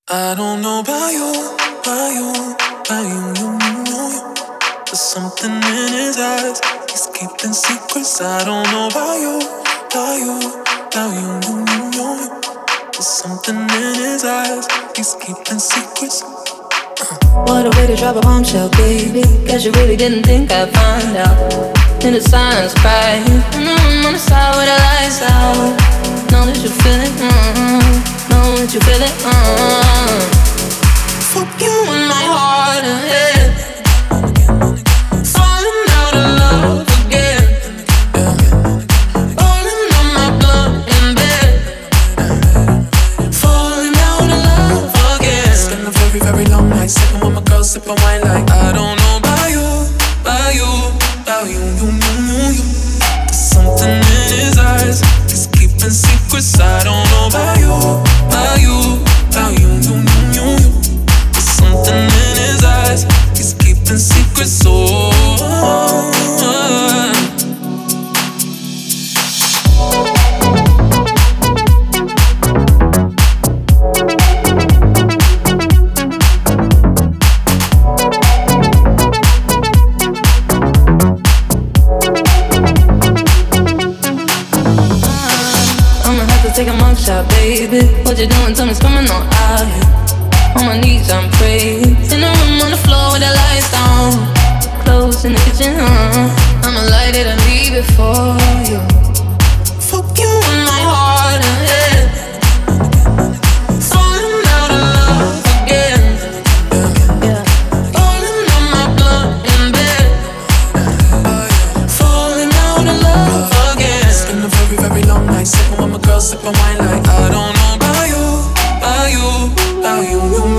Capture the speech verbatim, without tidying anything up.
I don't know about you, about you, about you, you, you, you. There's something in his eyes, he's keeping secrets. I don't know about you, about you, about you, you, you, you. There's something in his eyes, he's keeping secrets. What a way to drop a bombshell, baby. Guess you really didn't think I'd find out. In the silence, crying. Mm, on the side with the lights out. Know that you feel it, mm, know that you feel it, mm. Fuck you in my heart and head. Falling out of love again. Rolling on my blood in bed. Falling out of love again. Spend a very, very long night sipping with my girl, sipping wine like I don't know about you, about you, about you, you, you, you, you. There's something in his eyes, he's keeping secrets. I don't know about you, about you, about you, you, you, you, you. There's something in his eyes, he's keeping secrets. Oh, oh, oh. Take a mugshot, baby. What you doing? Tell me, it's coming on out here. On my knees, I'm praying. In the room on the floor with the lights down. Clothes in the kitchen, uh. I'ma light it and leave it for you. Fuck you in my heart and head. Falling out of love again. Yeah. Falling on my blood in bed. Falling out of love again. It's been a very, very long night sipping with my girl, sipping wine like I don't know about you, about you, about you, you.